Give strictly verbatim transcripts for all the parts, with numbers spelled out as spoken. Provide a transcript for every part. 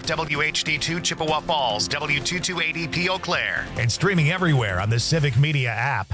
W H D two Chippewa Falls, W two two eight zero P Eau Claire. And streaming everywhere on the Civic Media app.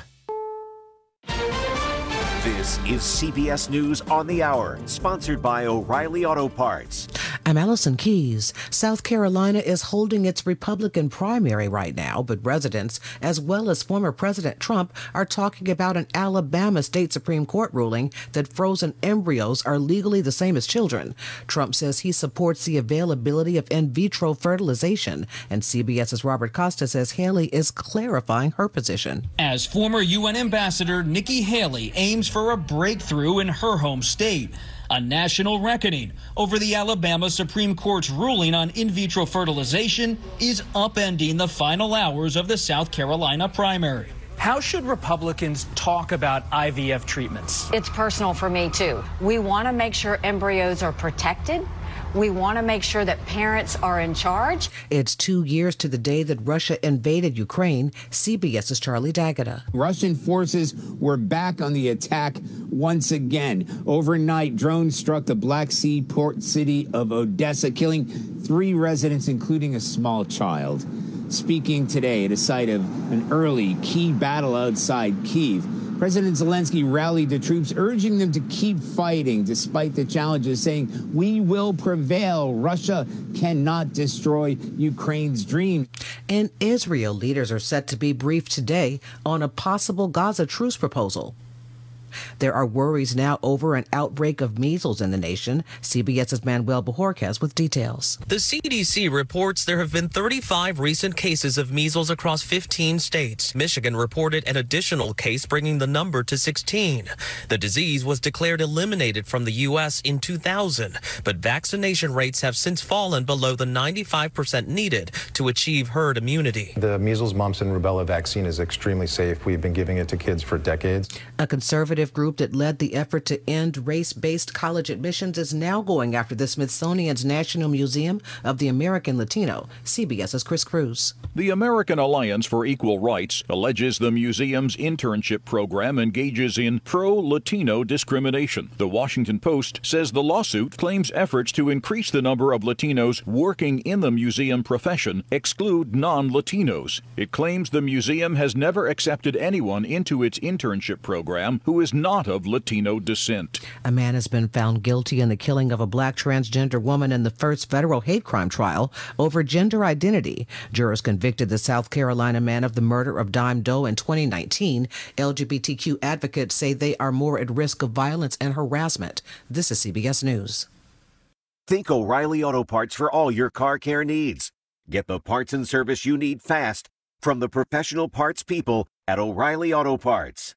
This is C B S News on the Hour, sponsored by O'Reilly Auto Parts. I'm Allison Keys. South Carolina is holding its Republican primary right now, but residents, as well as former President Trump, are talking about an Alabama state Supreme Court ruling that frozen embryos are legally the same as children. Trump says he supports the availability of in vitro fertilization, and CBS's Robert Costa says Haley is clarifying her position. As former U N Ambassador Nikki Haley aims for a breakthrough in her home state, a national reckoning over the Alabama Supreme Court's ruling on in vitro fertilization is upending the final hours of the South Carolina primary. How should Republicans talk about I V F treatments? It's personal for me, too. We want to make sure embryos are protected. We want to make sure that parents are in charge. It's two years to the day that Russia invaded Ukraine. CBS's Charlie D'Agata. Russian forces were back on the attack once again. Overnight, drones struck the Black Sea port city of Odessa, killing three residents, including a small child. Speaking today at a site of an early key battle outside Kyiv, President Zelensky rallied the troops, urging them to keep fighting despite the challenges, saying, "We will prevail. Russia cannot destroy Ukraine's dream." And Israel leaders are set to be briefed today on a possible Gaza truce proposal. There are worries now over an outbreak of measles in the nation. CBS's Manuel Bajorquez with details. The C D C reports there have been thirty-five recent cases of measles across fifteen states. Michigan reported an additional case, bringing the number to sixteen. The disease was declared eliminated from the U S in two thousand, but vaccination rates have since fallen below the ninety-five percent needed to achieve herd immunity. The measles, mumps, and rubella vaccine is extremely safe. We've been giving it to kids for decades. A conservative group that led the effort to end race-based college admissions is now going after the Smithsonian's National Museum of the American Latino. CBS's Chris Cruz. The American Alliance for Equal Rights alleges the museum's internship program engages in pro-Latino discrimination. The Washington Post says the lawsuit claims efforts to increase the number of Latinos working in the museum profession exclude non-Latinos. It claims the museum has never accepted anyone into its internship program who is not of Latino descent. A man has been found guilty in the killing of a black transgender woman in the first federal hate crime trial over gender identity. Jurors convicted the South Carolina man of the murder of Dime Doe in twenty nineteen. L G B T Q advocates say they are more at risk of violence and harassment. This is C B S News. Think O'Reilly Auto Parts for all your car care needs. Get the parts and service you need fast from the professional parts people at O'Reilly Auto Parts.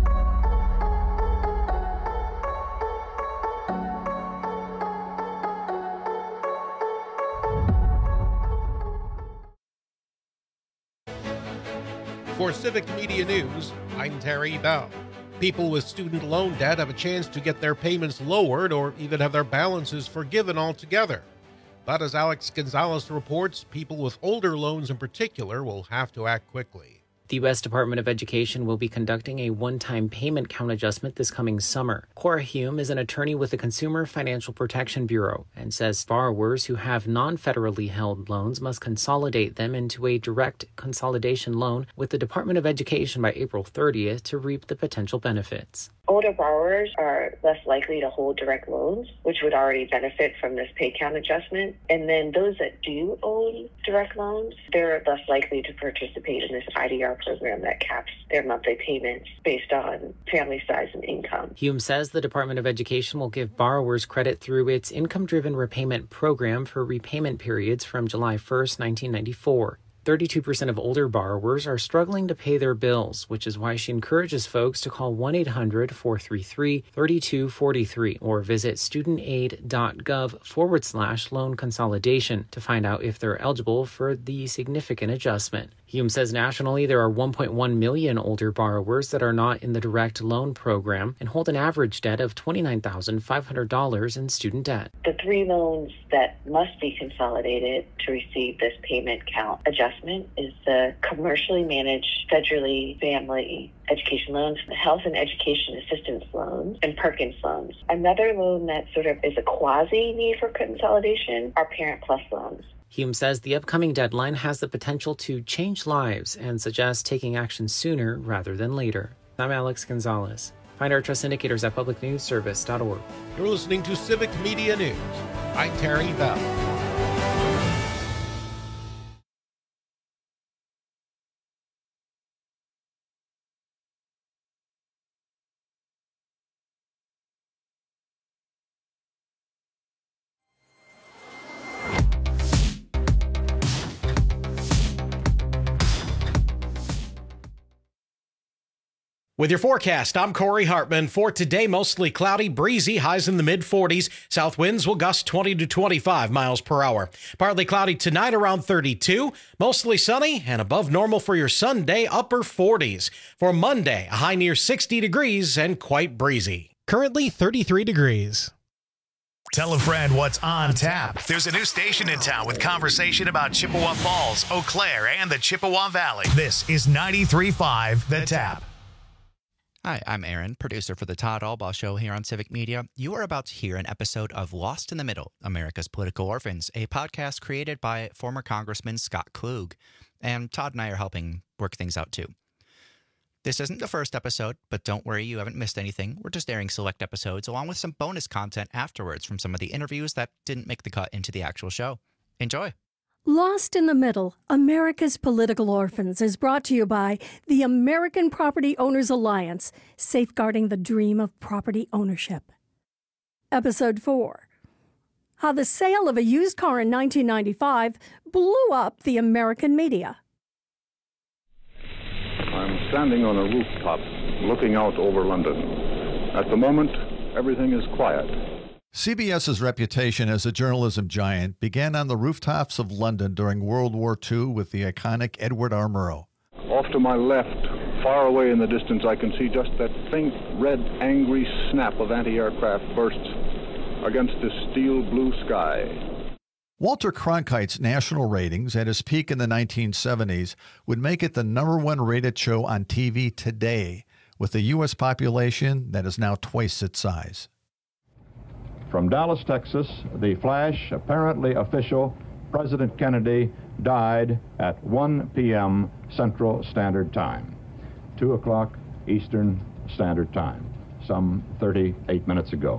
For Civic Media News, I'm Terry Bell. People with student loan debt have a chance to get their payments lowered or even have their balances forgiven altogether. But as Alex Gonzalez reports, people with older loans in particular will have to act quickly. The U S Department of Education will be conducting a one-time payment count adjustment this coming summer. Cora Hume is an attorney with the Consumer Financial Protection Bureau and says borrowers who have non-federally held loans must consolidate them into a direct consolidation loan with the Department of Education by April thirtieth to reap the potential benefits. Older borrowers are less likely to hold direct loans, which would already benefit from this pay count adjustment. And then those that do own direct loans, they're less likely to participate in this I D R program that caps their monthly payments based on family size and income. Hume says the Department of Education will give borrowers credit through its income-driven repayment program for repayment periods from July first, nineteen ninety-four. thirty-two percent of older borrowers are struggling to pay their bills, which is why she encourages folks to call one eight hundred, four three three, three two four three or visit studentaid.gov forward slash loan consolidation to find out if they're eligible for the significant adjustment. Hume says nationally there are one point one million older borrowers that are not in the direct loan program and hold an average debt of twenty-nine thousand five hundred dollars in student debt. The three loans that must be consolidated to receive this payment count adjustment is the commercially managed federally family education loans, the health and education assistance loans, and Perkins loans. Another loan that sort of is a quasi need for consolidation are Parent Plus loans. Hume says the upcoming deadline has the potential to change lives and suggests taking action sooner rather than later. I'm Alex Gonzalez. Find our trust indicators at public news service dot org. You're listening to Civic Media News. I'm Terry Bell. With your forecast, I'm Corey Hartman. For today, mostly cloudy, breezy, highs in the mid forties. South winds will gust twenty to twenty-five miles per hour. Partly cloudy tonight around thirty-two. Mostly sunny and above normal for your Sunday, upper forties. For Monday, a high near sixty degrees and quite breezy. Currently thirty-three degrees. Tell a friend what's on tap. There's a new station in town with conversation about Chippewa Falls, Eau Claire, and the Chippewa Valley. This is ninety-three point five The Tap. Hi, I'm Aaron, producer for the Todd Albaugh Show here on Civic Media. You are about to hear an episode of Lost in the Middle, America's Political Orphans, a podcast created by former Congressman Scott Klug. And Todd and I are helping work things out too. This isn't the first episode, but don't worry, you haven't missed anything. We're just airing select episodes along with some bonus content afterwards from some of the interviews that didn't make the cut into the actual show. Enjoy. Lost in the Middle, America's Political Orphans is brought to you by the American Property Owners Alliance, safeguarding the dream of property ownership. Episode four. How the sale of a used car in nineteen ninety-five blew up the American media. I'm standing on a rooftop looking out over London. At the moment, everything is quiet. CBS's reputation as a journalism giant began on the rooftops of London during World War Two with the iconic Edward R. Murrow. Off to my left, far away in the distance, I can see just that faint, red, angry snap of anti-aircraft bursts against the steel blue sky. Walter Cronkite's national ratings at his peak in the nineteen seventies would make it the number one rated show on T V today, with a U S population that is now twice its size. From Dallas, Texas, the flash, apparently official, President Kennedy died at one p.m. Central Standard Time, two o'clock Eastern Standard Time, some thirty-eight minutes ago.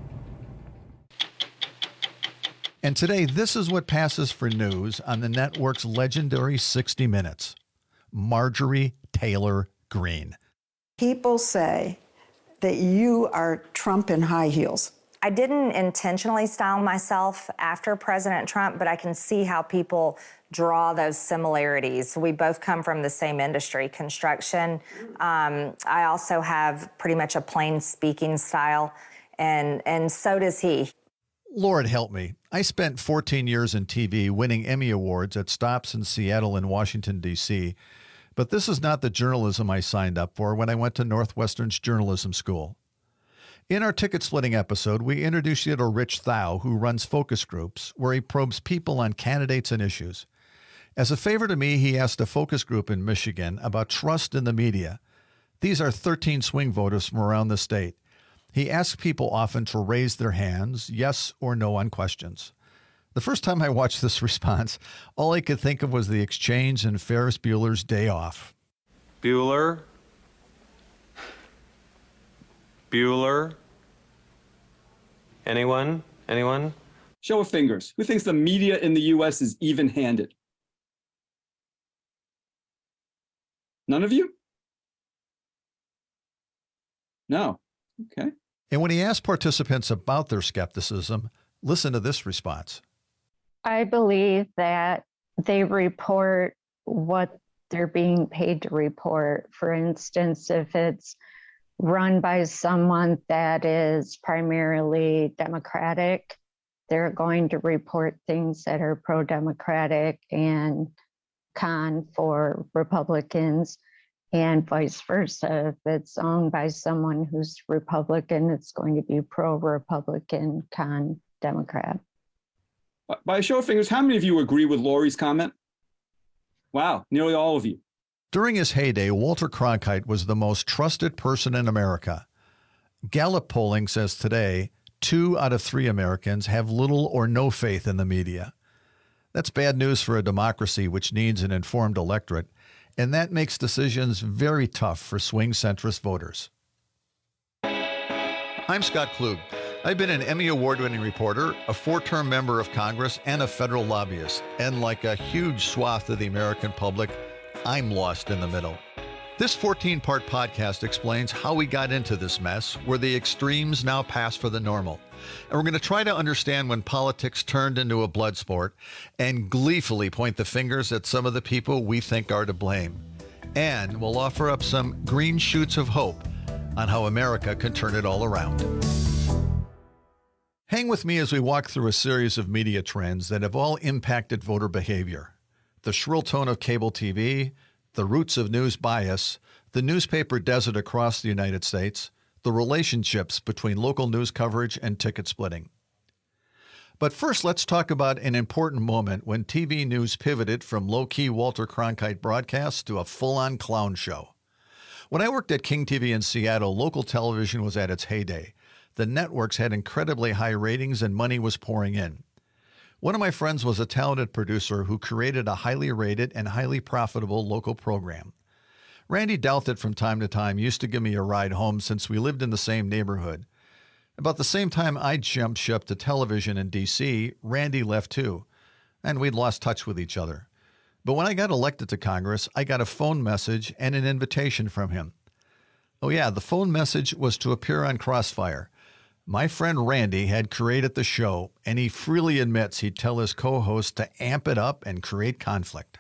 And today, this is what passes for news on the network's legendary sixty minutes. Marjorie Taylor Greene. People say that you are Trump in high heels. I didn't intentionally style myself after President Trump, but I can see how people draw those similarities. We both come from the same industry, construction. Um, I also have pretty much a plain speaking style, and, and so does he. Lord help me. I spent fourteen years in T V winning Emmy Awards at stops in Seattle and Washington, D C, but this is not the journalism I signed up for when I went to Northwestern's journalism school. In our ticket-splitting episode, we introduced you to Rich Thau, who runs focus groups, where he probes people on candidates and issues. As a favor to me, he asked a focus group in Michigan about trust in the media. These are thirteen swing voters from around the state. He asked people often to raise their hands, yes or no, on questions. The first time I watched this response, all I could think of was the exchange in Ferris Bueller's Day Off. Bueller? Bueller? Anyone? Anyone? Show of fingers. Who thinks the media in the U S is even-handed? None of you? No. Okay. And when he asked participants about their skepticism, listen to this response. I believe that they report what they're being paid to report. For instance, if it's run by someone that is primarily Democratic, they're going to report things that are pro-Democratic and con for Republicans, and vice versa. If it's owned by someone who's Republican, it's going to be pro-Republican, con Democrat. By a show of fingers, how many of you agree with Lori's comment? Wow, nearly all of you. During his heyday, Walter Cronkite was the most trusted person in America. Gallup polling says today, two out of three Americans have little or no faith in the media. That's bad news for a democracy which needs an informed electorate, and that makes decisions very tough for swing centrist voters. I'm Scott Klug. I've been an Emmy Award-winning reporter, a four-term member of Congress, and a federal lobbyist. And like a huge swath of the American public, I'm lost in the middle. This fourteen-part podcast explains how we got into this mess, where the extremes now pass for the normal. And we're going to try to understand when politics turned into a blood sport and gleefully point the fingers at some of the people we think are to blame. And we'll offer up some green shoots of hope on how America can turn it all around. Hang with me as we walk through a series of media trends that have all impacted voter behavior. The shrill tone of cable T V, the roots of news bias, the newspaper desert across the United States, the relationships between local news coverage and ticket splitting. But first, let's talk about an important moment when T V news pivoted from low-key Walter Cronkite broadcasts to a full-on clown show. When I worked at King T V in Seattle, local television was at its heyday. The networks had incredibly high ratings and money was pouring in. One of my friends was a talented producer who created a highly rated and highly profitable local program. Randy Douthit from time to time used to give me a ride home since we lived in the same neighborhood. About the same time I jumped ship to television in D C, Randy left too, and we'd lost touch with each other. But when I got elected to Congress, I got a phone message and an invitation from him. Oh yeah, the phone message was to appear on Crossfire. My friend Randy had created the show, and he freely admits he'd tell his co-host to amp it up and create conflict.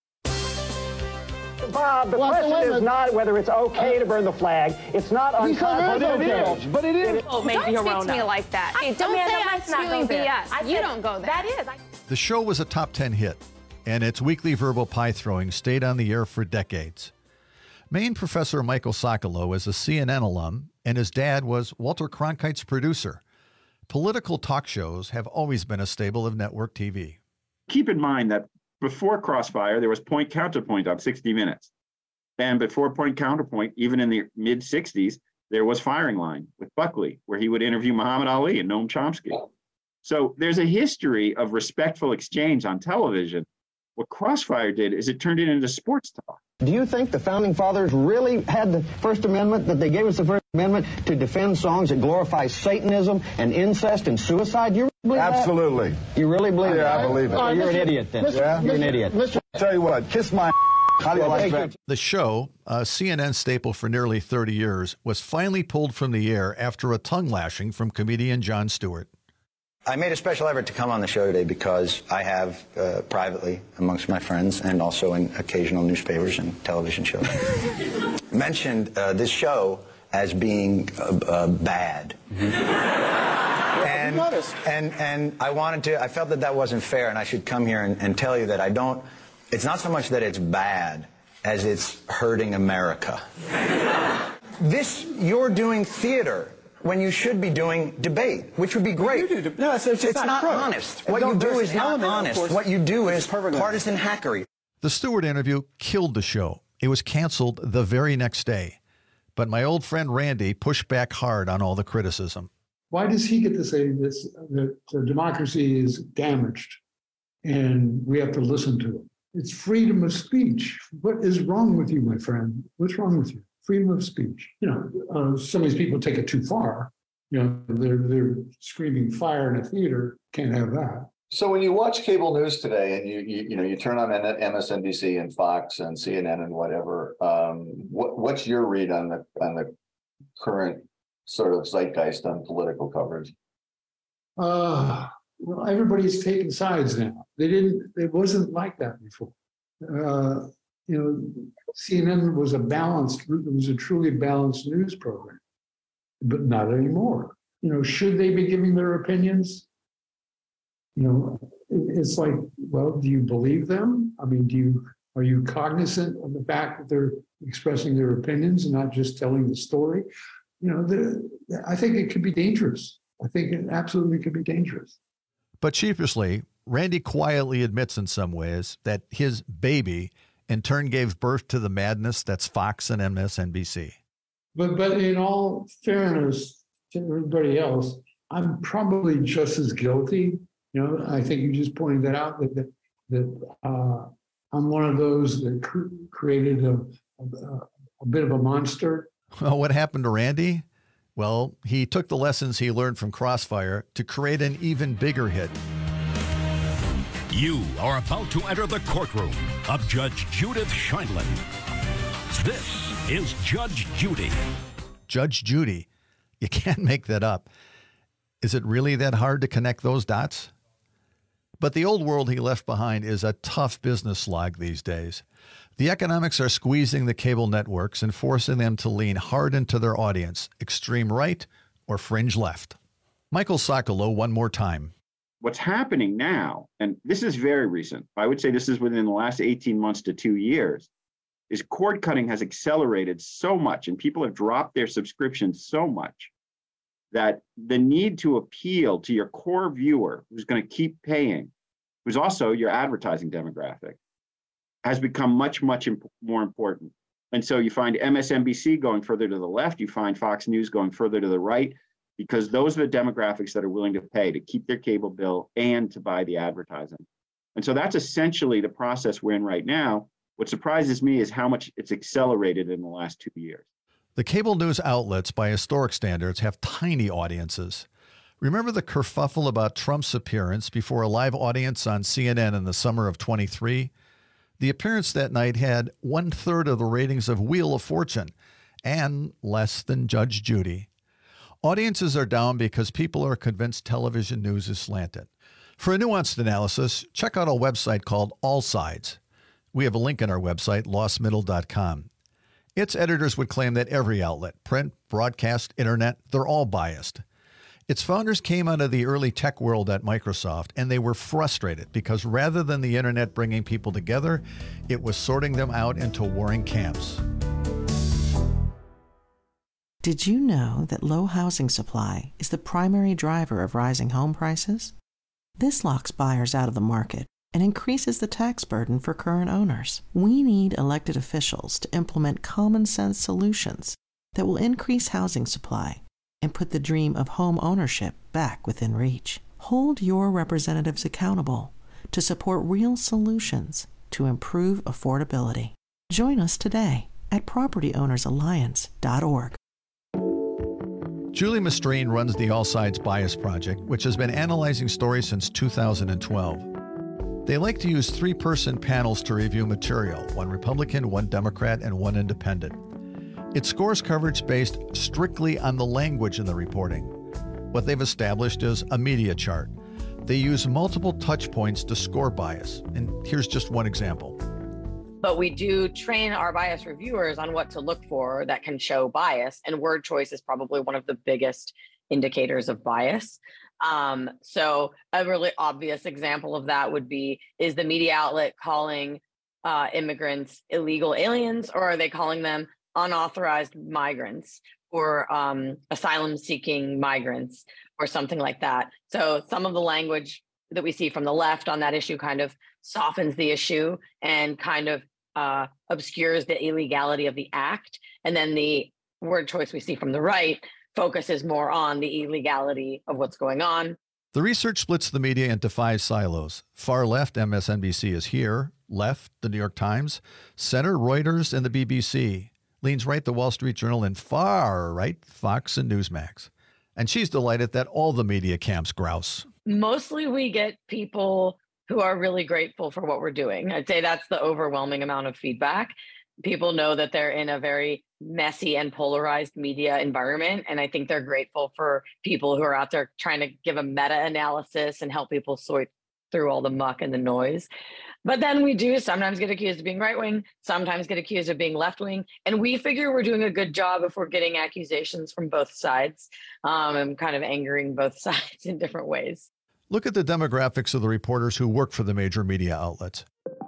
Bob, the well, question is not whether it's okay to burn the flag. It's not unconstitutional. But it is. Oh, maybe don't speak to me like that. Hey, don't Amanda, say I'm spewing B S. I you don't go there. That is. I... The show was a top ten hit, and its weekly verbal pie throwing stayed on the air for decades. Maine professor Michael Socolow is a C N N alum, and his dad was Walter Cronkite's producer. Political talk shows have always been a staple of network T V. Keep in mind that before Crossfire, there was Point Counterpoint on sixty minutes. And before Point Counterpoint, even in the mid sixties, there was Firing Line with Buckley, where he would interview Muhammad Ali and Noam Chomsky. So there's a history of respectful exchange on television. What Crossfire did is it turned it into sports talk. Do you think the Founding Fathers really had the First Amendment, that they gave us the First Amendment to defend songs that glorify Satanism and incest and suicide? You really believe Absolutely. That? You really believe yeah, that? I believe it. Oh, you're Mister an idiot then. Mister Yeah? You're Mister an idiot. Mister Tell you what, kiss my How do you like that? The show, a C N N staple for nearly thirty years, was finally pulled from the air after a tongue lashing from comedian Jon Stewart. I made a special effort to come on the show today because I have uh, privately amongst my friends and also in occasional newspapers and television shows mentioned uh, this show as being uh, uh, bad. Mm-hmm. and, and and I wanted to, I felt that that wasn't fair, and I should come here and, and tell you that I don't, it's not so much that it's bad as it's hurting America. This, you're doing theater when you should be doing debate, which would be great. You do, no, it's, it's, it's not, not honest. What you do is not honest. What you do is partisan hackery. The Stewart interview killed the show. It was canceled the very next day. But my old friend Randy pushed back hard on all the criticism. Why does he get to say this, that uh, democracy is damaged and we have to listen to it? It's freedom of speech. What is wrong with you, my friend? What's wrong with you? Freedom of speech. You know, uh, some of these people take it too far. You know, they're they're screaming fire in a theater. Can't have that. So when you watch cable news today, and you you, you know you turn on M S N B C and Fox and C N N and whatever, um, what what's your read on the on the current sort of zeitgeist on political coverage? Uh, well, everybody's taking sides now. They didn't. It wasn't like that before. Uh, you know, C N N was a balanced. It was a truly balanced news program, but not anymore. You know, should they be giving their opinions? You know, it's like, well, do you believe them? I mean, do you are you cognizant of the fact that they're expressing their opinions and not just telling the story? You know, the, I think it could be dangerous. I think it absolutely could be dangerous. But sheepishly, Randy quietly admits in some ways that his baby in turn gave birth to the madness that's Fox and M S N B C. But but in all fairness to everybody else, I'm probably just as guilty. You know, I think you just pointed that out, that, that that uh, I'm one of those that cr- created a, a, a bit of a monster. Well, what happened to Randy? Well, he took the lessons he learned from Crossfire to create an even bigger hit. You are about to enter the courtroom of Judge Judith Sheindlin. This is Judge Judy. Judge Judy. You can't make that up. Is it really that hard to connect those dots? But the old world he left behind is a tough business slog these days. The economics are squeezing the cable networks and forcing them to lean hard into their audience, extreme right or fringe left. Michael Socolow, one more time. What's happening now, and this is very recent, I would say this is within the last eighteen months to two years, is cord cutting has accelerated so much and people have dropped their subscriptions so much that the need to appeal to your core viewer who's going to keep paying, who's also your advertising demographic, has become much, much imp- more important. And so you find M S N B C going further to the left, you find Fox News going further to the right, because those are the demographics that are willing to pay to keep their cable bill and to buy the advertising. And so that's essentially the process we're in right now. What surprises me is how much it's accelerated in the last two years. The cable news outlets, by historic standards, have tiny audiences. Remember the kerfuffle about Trump's appearance before a live audience on C N N in the summer of twenty-three? The appearance that night had one-third of the ratings of Wheel of Fortune and less than Judge Judy. Audiences are down because people are convinced television news is slanted. For a nuanced analysis, check out a website called All Sides. We have a link on our website, lost middle dot com. Its editors would claim that every outlet, print, broadcast, internet, they're all biased. Its founders came out of the early tech world at Microsoft, and they were frustrated because rather than the internet bringing people together, it was sorting them out into warring camps. Did you know that low housing supply is the primary driver of rising home prices? This locks buyers out of the market and increases the tax burden for current owners. We need elected officials to implement common sense solutions that will increase housing supply and put the dream of home ownership back within reach. Hold your representatives accountable to support real solutions to improve affordability. Join us today at property owners alliance dot org. Julie Mastrine runs the All Sides Bias Project, which has been analyzing stories since two thousand twelve. They like to use three-person panels to review material, one Republican, one Democrat, and one independent. It scores coverage based strictly on the language in the reporting. What they've established is a media chart. They use multiple touch points to score bias, and here's just one example. But we do train our bias reviewers on what to look for that can show bias, and word choice is probably one of the biggest indicators of bias. Um, so a really obvious example of that would be, is the media outlet calling uh, immigrants illegal aliens, or are they calling them unauthorized migrants or um, asylum-seeking migrants or something like that? So some of the language that we see from the left on that issue kind of softens the issue and kind of uh, obscures the illegality of the act. And then the word choice we see from the right focuses more on the illegality of what's going on. The research splits the media into five silos. Far left, M S N B C is here. Left, the New York Times. Center, Reuters and the B B C. Leans right, the Wall Street Journal. And far right, Fox and Newsmax. And she's delighted that all the media camps grouse. Mostly we get people who are really grateful for what we're doing. I'd say that's the overwhelming amount of feedback. People know that they're in a very messy and polarized media environment. And I think they're grateful for people who are out there trying to give a meta-analysis and help people sort through all the muck and the noise. But then we do sometimes get accused of being right-wing, sometimes get accused of being left-wing. And we figure we're doing a good job if we're getting accusations from both sides um, and kind of angering both sides in different ways. Look at the demographics of the reporters who work for the major media outlets.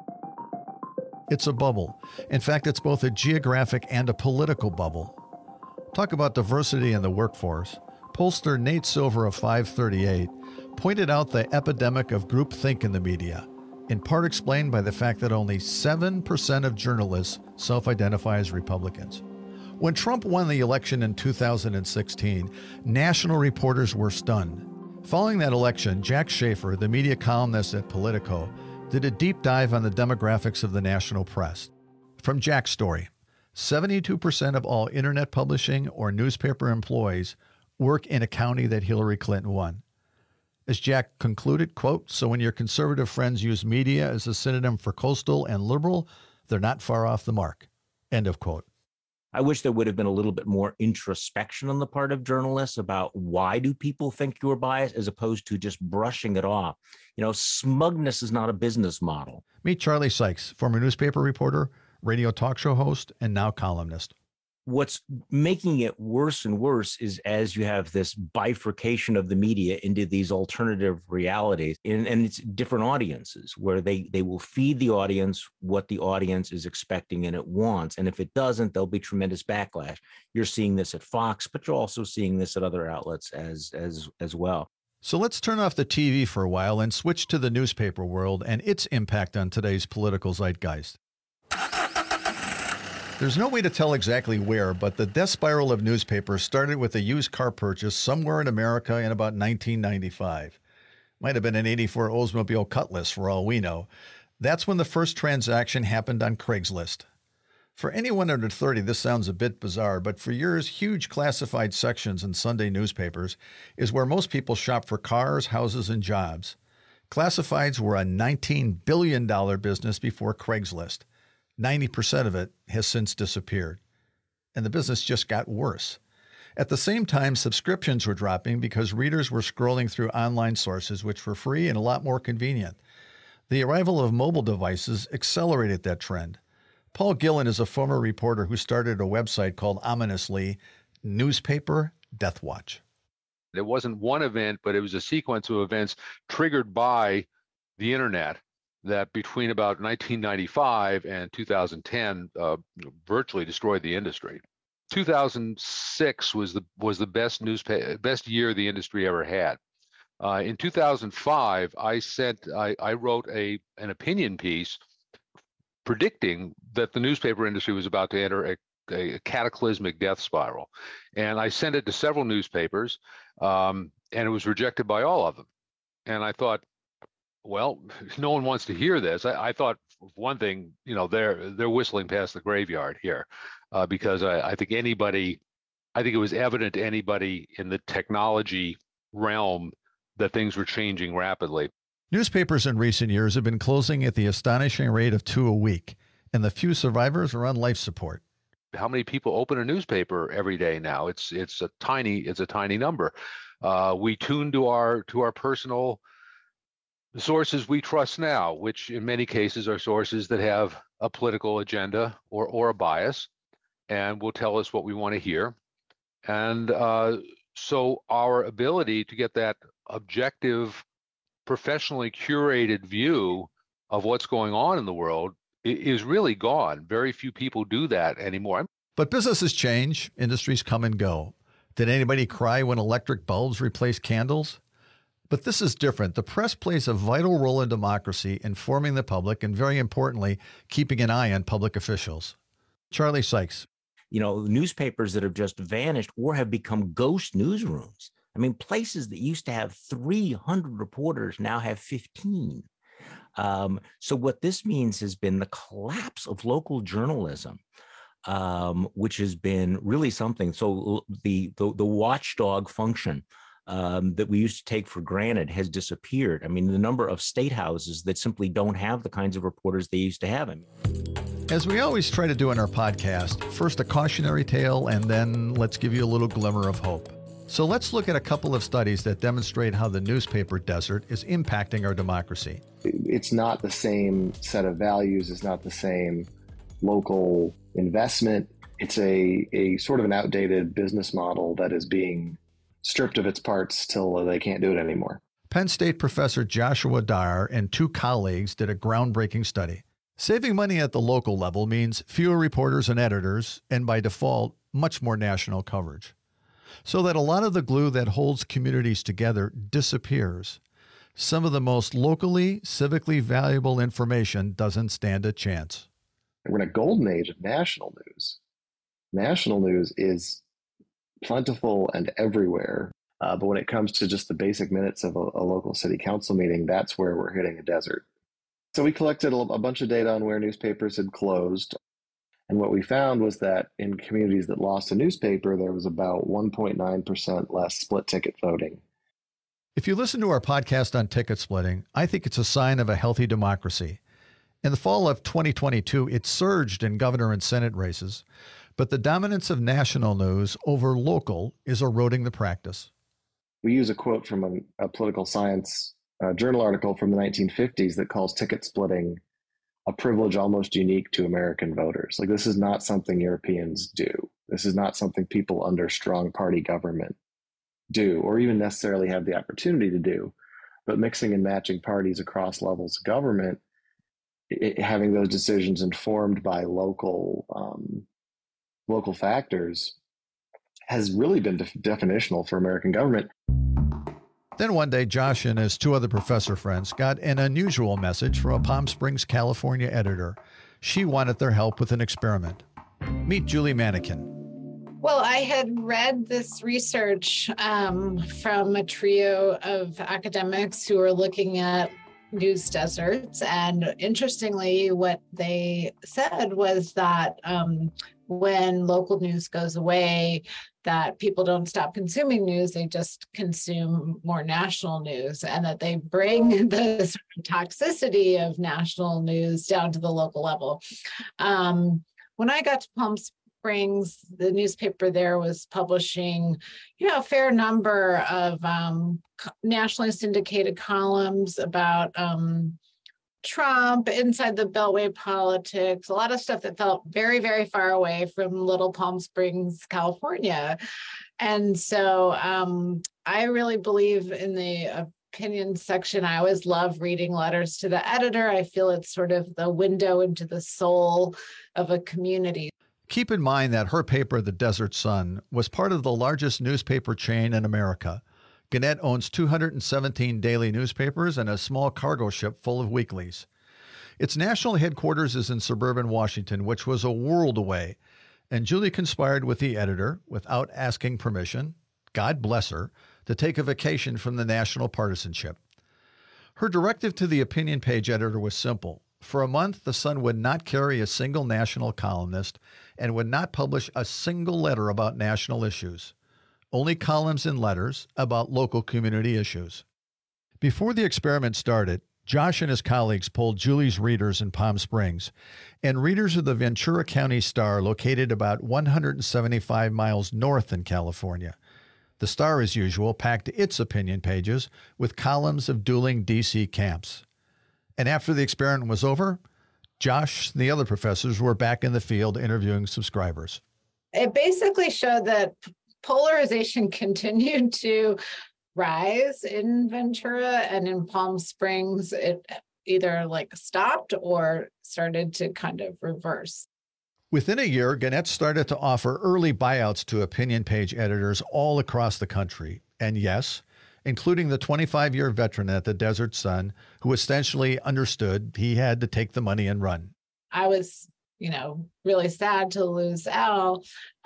It's a bubble. In fact, it's both a geographic and a political bubble. Talk about diversity in the workforce. Pollster Nate Silver of five thirty-eight pointed out the epidemic of groupthink in the media, in part explained by the fact that only seven percent of journalists self-identify as Republicans. When Trump won the election in two thousand sixteen, national reporters were stunned. Following that election, Jack Schafer, the media columnist at Politico, did a deep dive on the demographics of the national press. From Jack's story, seventy-two percent of all internet publishing or newspaper employees work in a county that Hillary Clinton won. As Jack concluded, quote, so when your conservative friends use media as a synonym for coastal and liberal, they're not far off the mark, end of quote. I wish there would have been a little bit more introspection on the part of journalists about why do people think you're biased, as opposed to just brushing it off. You know, smugness is not a business model. Meet Charlie Sykes, former newspaper reporter, radio talk show host, and now columnist. What's making it worse and worse is as you have this bifurcation of the media into these alternative realities, and, and it's different audiences where they, they will feed the audience what the audience is expecting and it wants. And if it doesn't, there'll be tremendous backlash. You're seeing this at Fox, but you're also seeing this at other outlets as, as, as well. So let's turn off the T V for a while and switch to the newspaper world and its impact on today's political zeitgeist. There's no way to tell exactly where, but the death spiral of newspapers started with a used car purchase somewhere in America in about nineteen ninety-five. Might have been an eighty-four Oldsmobile Cutlass for all we know. That's when the first transaction happened on Craigslist. For anyone under thirty, this sounds a bit bizarre, but for years, huge classified sections in Sunday newspapers is where most people shop for cars, houses, and jobs. Classifieds were a nineteen billion dollars business before Craigslist. ninety percent of it has since disappeared. And the business just got worse. At the same time, subscriptions were dropping because readers were scrolling through online sources which were free and a lot more convenient. The arrival of mobile devices accelerated that trend. Paul Gillen is a former reporter who started a website called ominously Newspaper Death Watch. It wasn't one event, but it was a sequence of events triggered by the internet that between about nineteen ninety-five and two thousand ten uh, virtually destroyed the industry. two thousand six was the was the best newspaper best year the industry ever had. Uh, in two thousand five, I sent I, I wrote a an opinion piece predicting that the newspaper industry was about to enter a, a cataclysmic death spiral, and I sent it to several newspapers, um, and it was rejected by all of them. And I thought, well, no one wants to hear this. I, I thought, one thing, you know, they're they're whistling past the graveyard here, uh, because I, I think anybody, I think it was evident to anybody in the technology realm that things were changing rapidly. Newspapers in recent years have been closing at the astonishing rate of two a week, and the few survivors are on life support. How many people open a newspaper every day now? It's it's a tiny it's a tiny number. Uh, we tune to our to our personal sources we trust now, which in many cases are sources that have a political agenda or or a bias, and will tell us what we want to hear. And uh, so our ability to get that objective, professionally curated view of what's going on in the world is really gone. Very few people do that anymore. But businesses change, industries come and go. Did anybody cry when electric bulbs replaced candles? But this is different. The press plays a vital role in democracy, informing the public, and very importantly, keeping an eye on public officials. Charlie Sykes. You know, newspapers that have just vanished or have become ghost newsrooms. I mean, places that used to have three hundred reporters now have fifteen. Um, so what this means has been the collapse of local journalism, um, which has been really something. So the the, the watchdog function um, that we used to take for granted has disappeared. I mean, the number of state houses that simply don't have the kinds of reporters they used to have. I mean, as we always try to do in our podcast, first a cautionary tale, and then let's give you a little glimmer of hope. So let's look at a couple of studies that demonstrate how the newspaper desert is impacting our democracy. It's not the same set of values. It's not the same local investment. It's a, a sort of an outdated business model that is being stripped of its parts till they can't do it anymore. Penn State professor Joshua Dyer and two colleagues did a groundbreaking study. Saving money at the local level means fewer reporters and editors, and by default, much more national coverage. So that a lot of the glue that holds communities together disappears. Some of the most locally, civically valuable information doesn't stand a chance. We're in a golden age of national news. National news is plentiful and everywhere. Uh, but when it comes to just the basic minutes of a, a local city council meeting, that's where we're hitting a desert. So we collected a, a bunch of data on where newspapers had closed. And what we found was that in communities that lost a newspaper, there was about one point nine percent less split ticket voting. If you listen to our podcast on ticket splitting, I think it's a sign of a healthy democracy. In the fall of twenty twenty-two, it surged in governor and Senate races, but the dominance of national news over local is eroding the practice. We use a quote from a, a political science uh, journal article from the nineteen fifties that calls ticket splitting a privilege almost unique to American voters. Like, this is not something Europeans do. This is not something people under strong party government do, or even necessarily have the opportunity to do. But mixing and matching parties across levels of government, it, having those decisions informed by local um, local factors, has really been def- definitional for American government. Then one day, Josh and his two other professor friends got an unusual message from a Palm Springs, California editor. She wanted their help with an experiment. Meet Julie Manikin. Well, I had read this research um, from a trio of academics who were looking at news deserts. And interestingly, what they said was that um, when local news goes away, that people don't stop consuming news, they just consume more national news, and that they bring the sort of toxicity of national news down to the local level. Um, when I got to Palm Springs, the newspaper there was publishing, you know, a fair number of um, nationally syndicated columns about um, Trump, inside the Beltway politics, a lot of stuff that felt very, very far away from Little Palm Springs, California. And so um, I really believe in the opinion section. I always love reading letters to the editor. I feel it's sort of the window into the soul of a community. Keep in mind that her paper, The Desert Sun, was part of the largest newspaper chain in America. Gannett owns two hundred seventeen daily newspapers and a small cargo ship full of weeklies. Its national headquarters is in suburban Washington, which was a world away, and Julie conspired with the editor, without asking permission, God bless her, to take a vacation from the national partisanship. Her directive to the opinion page editor was simple. For a month, the Sun would not carry a single national columnist and would not publish a single letter about national issues. Only columns and letters about local community issues. Before the experiment started, Josh and his colleagues polled Julie's readers in Palm Springs and readers of the Ventura County Star, located about one hundred seventy-five miles north in California. The Star, as usual, packed its opinion pages with columns of dueling D C camps. And after the experiment was over, Josh and the other professors were back in the field interviewing subscribers. It basically showed that polarization continued to rise in Ventura, and in Palm Springs, it either like stopped or started to kind of reverse. Within a year, Gannett started to offer early buyouts to opinion page editors all across the country. And yes, including the twenty-five-year veteran at the Desert Sun, who essentially understood he had to take the money and run. I was, you know, really sad to lose Al.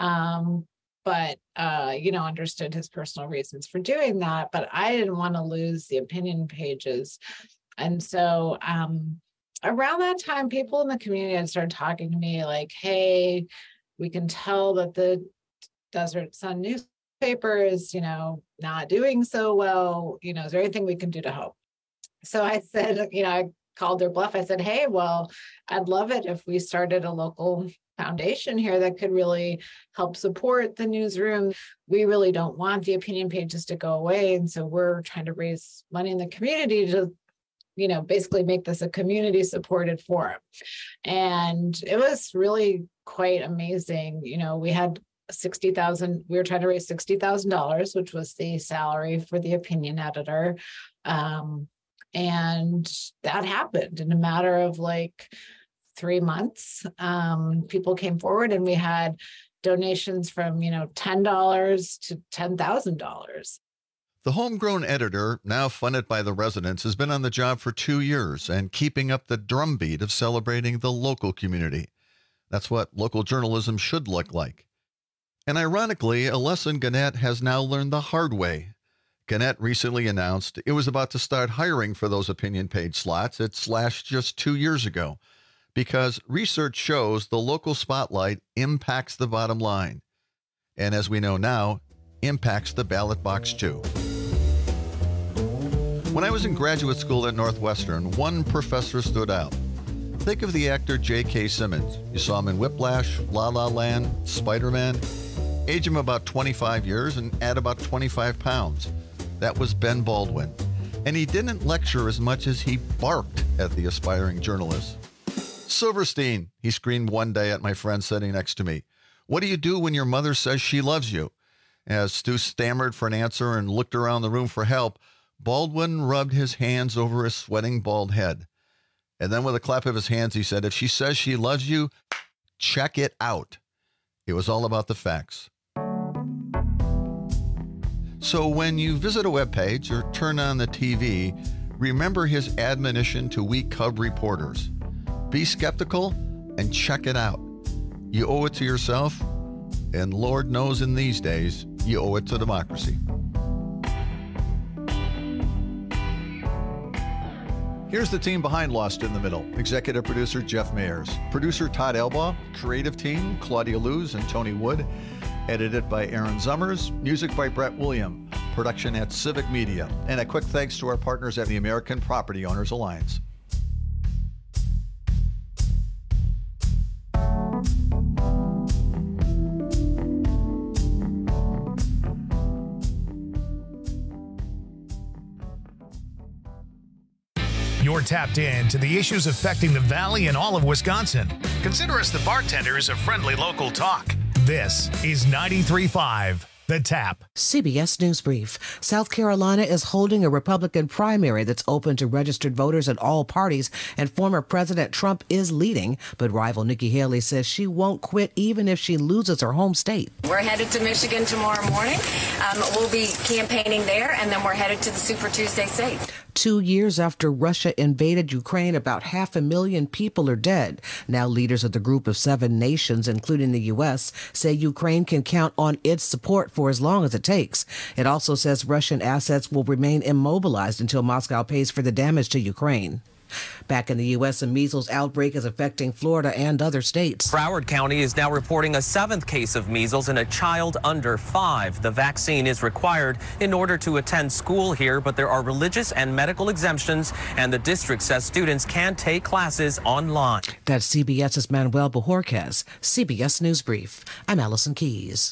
Um, but, uh, you know, understood his personal reasons for doing that. But I didn't want to lose the opinion pages. And so um, around that time, people in the community had started talking to me like, hey, we can tell that the Desert Sun newspaper is, you know, not doing so well. You know, is there anything we can do to help? So I said, you know, I called their bluff. I said, hey, well, I'd love it if we started a local foundation here that could really help support the newsroom. We really don't want the opinion pages to go away. And so we're trying to raise money in the community to, you know, basically make this a community supported forum. And it was really quite amazing. You know, we had sixty thousand, we were trying to raise sixty thousand dollars, which was the salary for the opinion editor. Um, and that happened in a matter of like three months. Um, people came forward and we had donations from, you know, ten dollars to ten thousand dollars. The homegrown editor, now funded by the residents, has been on the job for two years and keeping up the drumbeat of celebrating the local community. That's what local journalism should look like. And ironically, a lesson Gannett has now learned the hard way. Gannett recently announced it was about to start hiring for those opinion page slots it slashed just two years ago because research shows the local spotlight impacts the bottom line. And as we know now, impacts the ballot box too. When I was in graduate school at Northwestern, one professor stood out. Think of the actor J K. Simmons. You saw him in Whiplash, La La Land, Spider-Man. Age him about twenty-five years and add about twenty-five pounds. That was Ben Baldwin. And he didn't lecture as much as he barked at the aspiring journalists. Silverstein, he screamed one day at my friend sitting next to me. What do you do when your mother says she loves you? As Stu stammered for an answer and looked around the room for help, Baldwin rubbed his hands over his sweating bald head. And then with a clap of his hands, he said, if she says she loves you, check it out. It was all about the facts. So when you visit a webpage or turn on the T V, remember his admonition to we cub reporters. Be skeptical and check it out. You owe it to yourself, and Lord knows in these days, you owe it to democracy. Here's the team behind Lost in the Middle. Executive producer Jeff Mayers. Producer Todd Elbaugh. Creative team Claudia Luz and Tony Wood. Edited by Aaron Zummers. Music by Brett William. Production at Civic Media. And a quick thanks to our partners at the American Property Owners Alliance. You're tapped in to the issues affecting the Valley and all of Wisconsin. Consider us the bartenders of friendly local talk. This is ninety-three point five The Tap. C B S News Brief. South Carolina is holding a Republican primary that's open to registered voters at all parties, and former President Trump is leading, but rival Nikki Haley says she won't quit even if she loses her home state. We're headed to Michigan tomorrow morning. Um, we'll be campaigning there, and then we're headed to the Super Tuesday state. Two years after Russia invaded Ukraine, about half a million people are dead. Now leaders of the group of seven nations, including the U S, say Ukraine can count on its support for as long as it takes. It also says Russian assets will remain immobilized until Moscow pays for the damage to Ukraine. Back in the U S, a measles outbreak is affecting Florida and other states. Broward County is now reporting a seventh case of measles in a child under five. The vaccine is required in order to attend school here, but there are religious and medical exemptions, and the district says students can take classes online. That's CBS's Manuel Bajorquez. C B S News Brief. I'm Allison Keyes.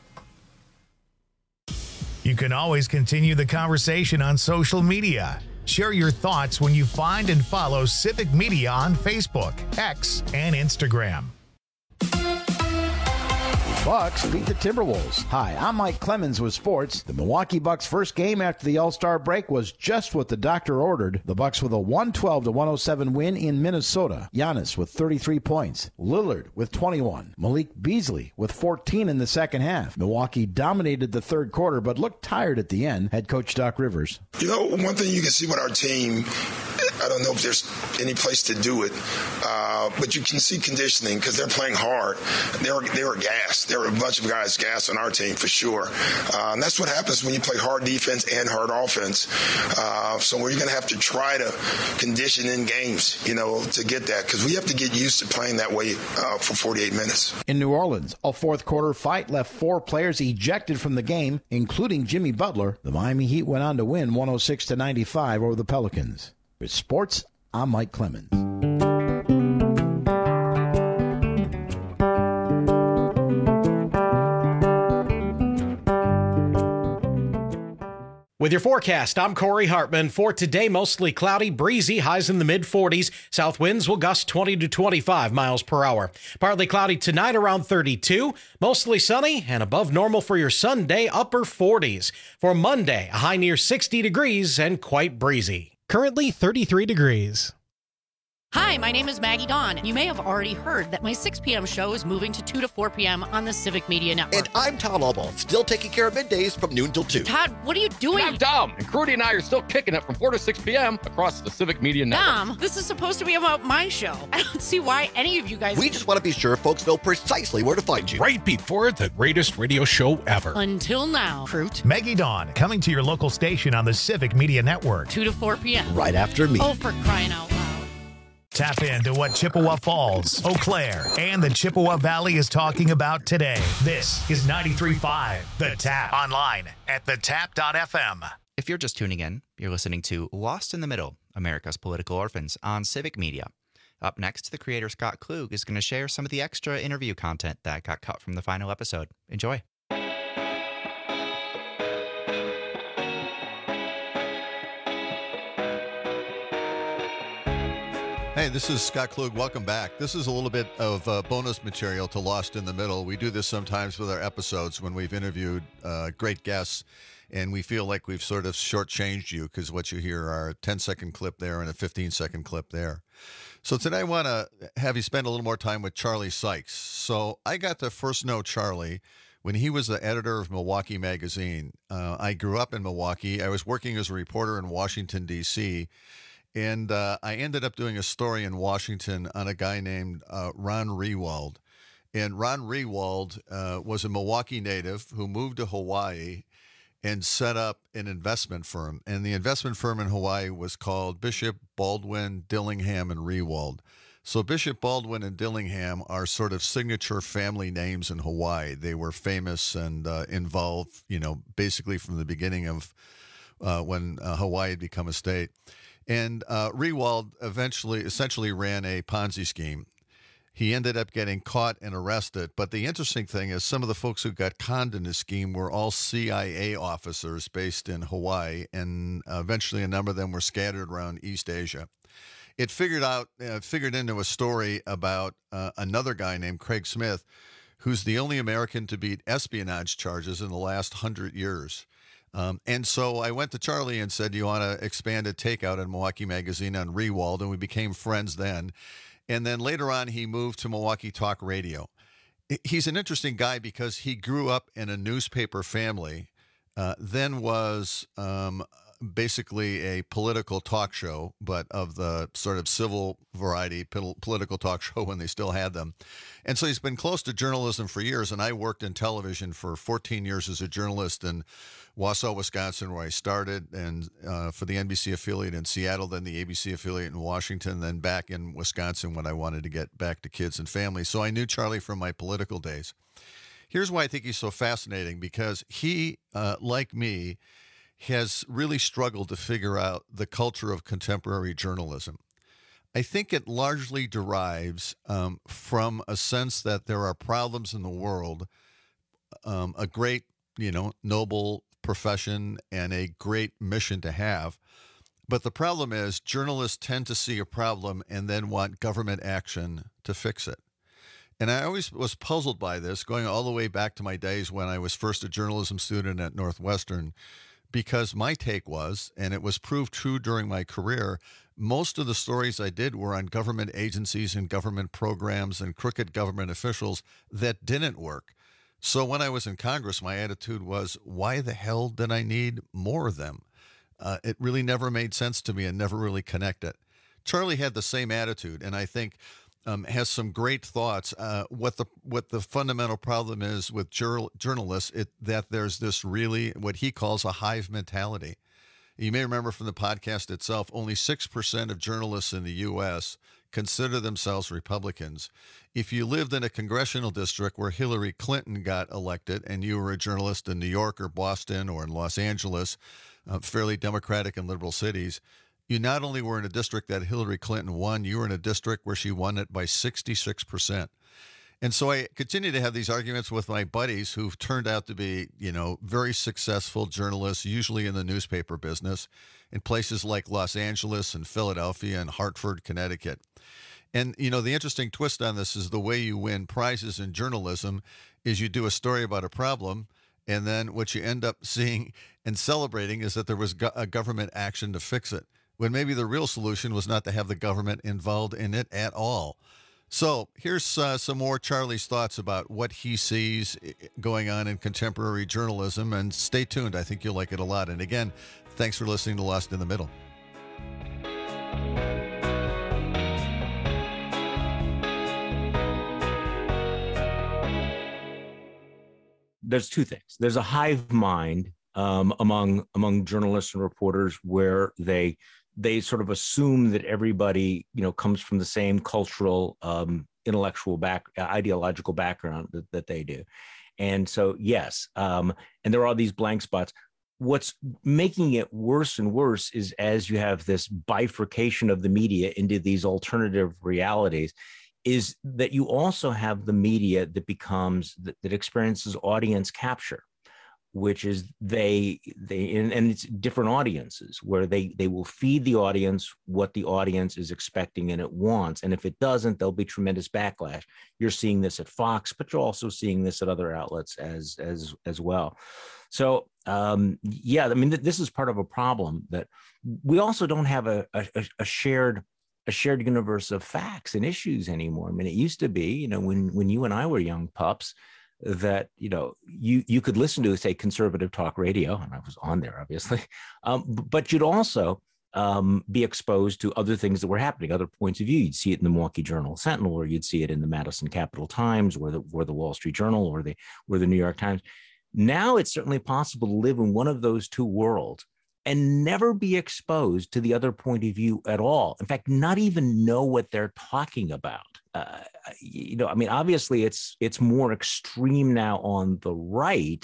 You can always continue the conversation on social media. Share your thoughts when you find and follow Civic Media on Facebook, X, and Instagram. Bucks beat the Timberwolves. Hi, I'm Mike Clemens with sports. The Milwaukee Bucks' first game after the All-Star break was just what the doctor ordered. The Bucks with a one twelve to one oh seven win in Minnesota. Giannis with thirty-three points. Lillard with twenty-one. Malik Beasley with fourteen in the second half. Milwaukee dominated the third quarter but looked tired at the end. Head coach Doc Rivers. You know, one thing you can see with our team, I don't know if there's any place to do it, uh, but you can see conditioning because they're playing hard. They were, they were gassed. There were a bunch of guys gassed on our team for sure. Uh, and that's what happens when you play hard defense and hard offense. Uh, so we're going to have to try to condition in games, you know, to get that because we have to get used to playing that way uh, for forty-eight minutes. In New Orleans, a fourth quarter fight left four players ejected from the game, including Jimmy Butler. The Miami Heat went on to win one oh six to ninety-five over the Pelicans. With sports, I'm Mike Clemens. With your forecast, I'm Corey Hartman. For today, mostly cloudy, breezy, highs in the mid forties. South winds will gust twenty to twenty-five miles per hour. Partly cloudy tonight around thirty-two. Mostly sunny and above normal for your Sunday, upper forties. For Monday, a high near sixty degrees and quite breezy. Currently thirty-three degrees. Hi, my name is Maggie Dawn. You may have already heard that my six p.m. show is moving to two to four p.m. on the Civic Media Network. And I'm Tom Albaugh, still taking care of middays from noon till two. Todd, what are you doing? And I'm Dom, and Crudy and I are still kicking it from four to six p.m. across the Civic Media Network. Dom, this is supposed to be about my show. I don't see why any of you guys... We just want to be sure folks know precisely where to find you. Right before the greatest radio show ever. Until now. Fruit. Maggie Dawn, coming to your local station on the Civic Media Network. two to four p.m. Right after me. Oh, for crying out loud. Tap into what Chippewa Falls, Eau Claire, and the Chippewa Valley is talking about today. This is ninety-three point five The Tap. Online at the tap dot f m. If you're just tuning in, you're listening to Lost in the Middle, America's Political Orphans on Civic Media. Up next, the creator Scott Klug is going to share some of the extra interview content that got cut from the final episode. Enjoy. Hey, this is Scott Klug. Welcome back. This is a little bit of uh, bonus material to Lost in the Middle. We do this sometimes with our episodes when we've interviewed uh, great guests, and we feel like we've sort of shortchanged you because what you hear are a ten-second clip there and a fifteen-second clip there. So today I want to have you spend a little more time with Charlie Sykes. So I got to first know Charlie when he was the editor of Milwaukee Magazine. Uh, I grew up in Milwaukee. I was working as a reporter in Washington, D C, and uh, I ended up doing a story in Washington on a guy named uh, Ron Rewald. And Ron Rewald uh, was a Milwaukee native who moved to Hawaii and set up an investment firm. And the investment firm in Hawaii was called Bishop, Baldwin, Dillingham, and Rewald. So Bishop, Baldwin, and Dillingham are sort of signature family names in Hawaii. They were famous and uh, involved, you know, basically from the beginning of uh, when uh, Hawaii had become a state. And uh, Rewald eventually, essentially ran a Ponzi scheme. He ended up getting caught and arrested. But the interesting thing is some of the folks who got conned in this scheme were all C I A officers based in Hawaii, and uh, eventually a number of them were scattered around East Asia. It figured out, uh, figured into a story about uh, another guy named Craig Smith, who's the only American to beat espionage charges in the last hundred years. Um, and so I went to Charlie and said, do you want to expand a takeout in Milwaukee Magazine on Rewald? And we became friends then. And then later on, he moved to Milwaukee Talk Radio. He's an interesting guy because he grew up in a newspaper family, uh, then was um, basically a political talk show, but of the sort of civil variety pol- political talk show when they still had them. And so he's been close to journalism for years. And I worked in television for fourteen years as a journalist in Wausau, Wisconsin, where I started, and uh, for the N B C affiliate in Seattle, then the A B C affiliate in Washington, then back in Wisconsin when I wanted to get back to kids and families. So I knew Charlie from my political days. Here's why I think he's so fascinating, because he, uh, like me, has really struggled to figure out the culture of contemporary journalism. I think it largely derives um, from a sense that there are problems in the world, um, a great, you know, noble profession and a great mission to have. But the problem is journalists tend to see a problem and then want government action to fix it. And I always was puzzled by this, going all the way back to my days when I was first a journalism student at Northwestern, because my take was, and it was proved true during my career, most of the stories I did were on government agencies and government programs and crooked government officials that didn't work. So when I was in Congress, my attitude was, why the hell did I need more of them? Uh, it really never made sense to me and never really connected. Charlie had the same attitude, and I think um, has some great thoughts. Uh, what the what the fundamental problem is with jur- journalists, it, that there's this really what he calls a hive mentality. You may remember from the podcast itself, only six percent of journalists in the U S consider themselves Republicans. If you lived in a congressional district where Hillary Clinton got elected and you were a journalist in New York or Boston or in Los Angeles, uh, fairly Democratic and liberal cities, you not only were in a district that Hillary Clinton won, you were in a district where she won it by sixty-six percent. And so I continue to have these arguments with my buddies who've turned out to be, you know, very successful journalists, usually in the newspaper business, in places like Los Angeles and Philadelphia and Hartford, Connecticut. And, you know, the interesting twist on this is the way you win prizes in journalism is you do a story about a problem, and then what you end up seeing and celebrating is that there was go- a government action to fix it. when maybe the real solution was not to have the government involved in it at all. So here's uh, some more Charlie's thoughts about what he sees going on in contemporary journalism. And stay tuned. I think you'll like it a lot. And again, thanks for listening to Lost in the Middle. There's two things. There's a hive mind um, among among journalists and reporters where they they sort of assume that everybody, you know, comes from the same cultural, um, intellectual back, ideological background that, that they do. And so, yes, um, and there are these blank spots. What's making it worse and worse is as you have this bifurcation of the media into these alternative realities, is that you also have the media that becomes, that, that experiences audience capture, which is they, they and, and it's different audiences where they, they will feed the audience what the audience is expecting and it wants. And if it doesn't, there'll be tremendous backlash. You're seeing this at Fox, but you're also seeing this at other outlets as, as, as well. So um, yeah, I mean, th- this is part of a problem that we also don't have a, a, a shared a shared universe of facts and issues anymore. I mean, it used to be, you know, when, when you and I were young pups, that, you know, you, you could listen to, say, conservative talk radio, and I was on there, obviously, um, but you'd also um, be exposed to other things that were happening, other points of view. You'd see it in the Milwaukee Journal Sentinel, or you'd see it in the Madison Capital Times, or the, or the Wall Street Journal, or the, or the New York Times. Now it's certainly possible to live in one of those two worlds and never be exposed to the other point of view at all. In fact, not even know what they're talking about. Uh, you know, I mean, obviously it's it's more extreme now on the right,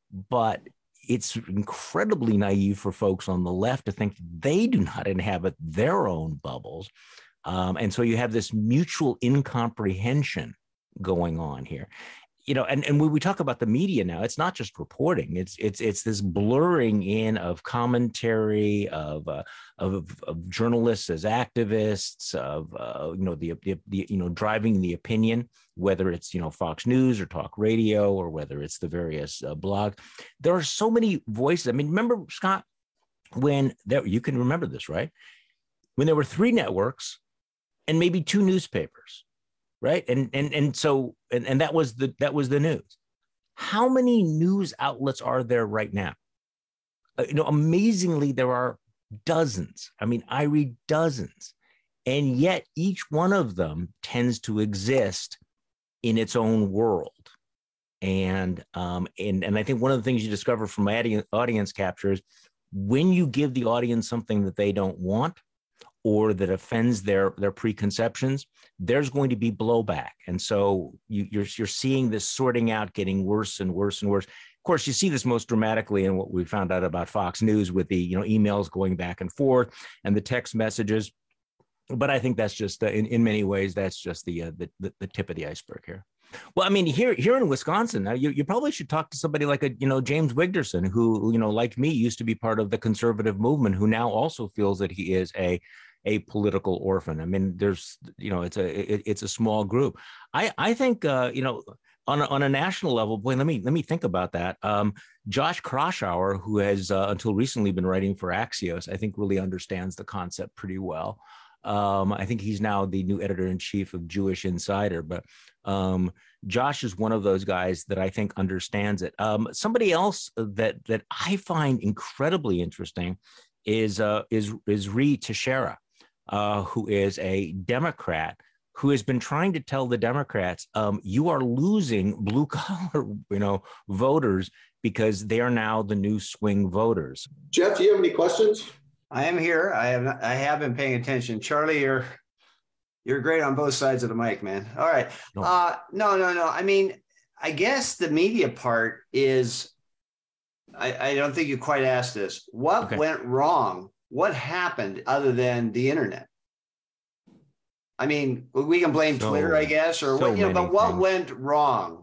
but it's incredibly naive for folks on the left to think they do not inhabit their own bubbles. Um, and so you have this mutual incomprehension going on here. You know, and, and when we talk about the media now, it's not just reporting. It's it's it's this blurring in of commentary, of uh, of, of journalists as activists, of uh, you know the, the the you know driving the opinion, whether it's you know Fox News or talk radio or whether it's the various uh, blogs. There are so many voices. I mean, remember, Scott, when there, you can remember this, right? When there were three networks and maybe two newspapers. Right. And and and so and, and that was the that was the news. How many news outlets are there right now? Uh, you know, amazingly, there are dozens. I mean, I read dozens. And yet each one of them tends to exist in its own world. And um, and, and I think one of the things you discover from audience, audience capture is when you give the audience something that they don't want, or that offends their their preconceptions, there's going to be blowback. And so you, you're you're seeing this sorting out getting worse and worse and worse. Of course, you see this most dramatically in what we found out about Fox News with the you know emails going back and forth and the text messages. But I think that's just uh, in in many ways that's just the, uh, the the the tip of the iceberg here. Well, I mean, here here in Wisconsin, now you, you probably should talk to somebody like a you know James Wigderson, who you know like me used to be part of the conservative movement, who now also feels that he is a a political orphan. I mean, there's, you know, it's a, it, it's a small group. I, I think, uh, you know, on a, on a national level, boy, let me, let me think about that. Um, Josh Kraushaar, who has uh, until recently been writing for Axios, I think really understands the concept pretty well. Um, I think he's now the new editor-in-chief of Jewish Insider, but um, Josh is one of those guys that I think understands it. Um, somebody else that, that I find incredibly interesting is, uh, is, is Ree Teixeira. Uh, who is a Democrat who has been trying to tell the Democrats, um, you are losing blue collar, you know, voters because they are now the new swing voters. Jeff, do you have any questions? I am here. I have not, I have been paying attention. Charlie, you're you're great on both sides of the mic, man. All right. No, uh, no, no, no. I mean, I guess the media part is, I, I don't think you quite asked this. What okay. went wrong? What happened other than the internet? I mean, we can blame so, Twitter, I guess, or so what, you know, but what things. went wrong?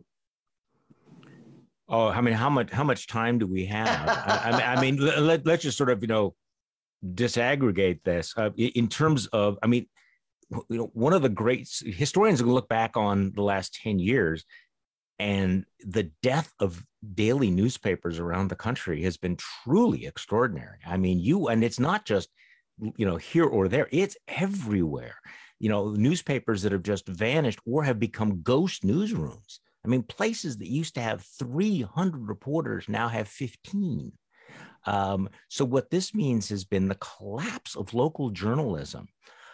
Oh, I mean, how much how much time do we have? I, I mean, let, let's just sort of, you know, disaggregate this uh, in terms of, I mean, you know, one of the great historians will look back on the last ten years, and the death of daily newspapers around the country has been truly extraordinary. I mean, you, and it's not just you know, here or there. It's everywhere. You know, newspapers that have just vanished or have become ghost newsrooms. I mean, places that used to have three hundred reporters now have fifteen. Um, so what this means has been the collapse of local journalism,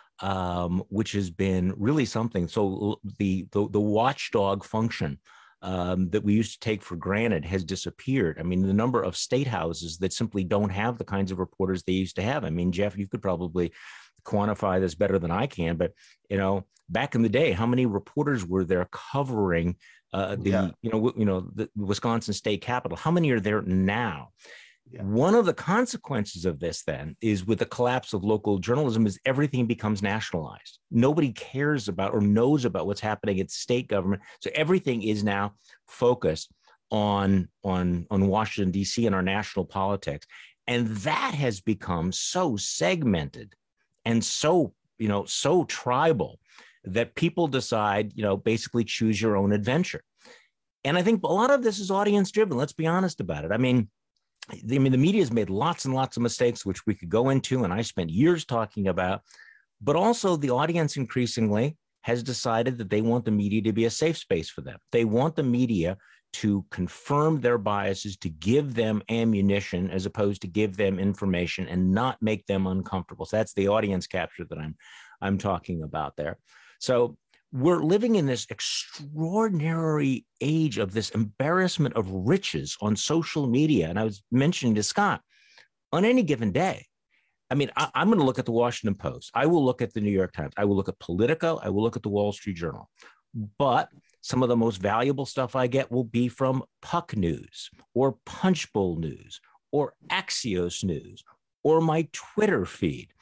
um, which has been really something. So the the, the watchdog function um, that we used to take for granted has disappeared. I mean, the number of state houses that simply don't have the kinds of reporters they used to have. I mean, Jeff, you could probably quantify this better than I can, but you know, back in the day, how many reporters were there covering uh, the Yeah. you know you know the Wisconsin state capitol? How many are there now? Yeah. One of the consequences of this then is with the collapse of local journalism is everything becomes nationalized. Nobody cares about or knows about what's happening at state government. So everything is now focused on, on, on Washington, D C and our national politics. And that has become so segmented and so, you know, so tribal that people decide, you know, basically choose your own adventure. And I think a lot of this is audience driven. Let's be honest about it. I mean, I mean, the media has made lots and lots of mistakes, which we could go into, and I spent years talking about, but also the audience increasingly has decided that they want the media to be a safe space for them. They want the media to confirm their biases, to give them ammunition as opposed to give them information and not make them uncomfortable. So that's the audience capture that I'm, I'm talking about there. So we're living in this extraordinary age of this embarrassment of riches on social media. And I was mentioning to Scott, on any given day, I mean, I, I'm going to look at the Washington Post. I will look at the New York Times. I will look at Politico. I will look at the Wall Street Journal. But some of the most valuable stuff I get will be from Puck News or Punchbowl News or Axios News or my Twitter feed.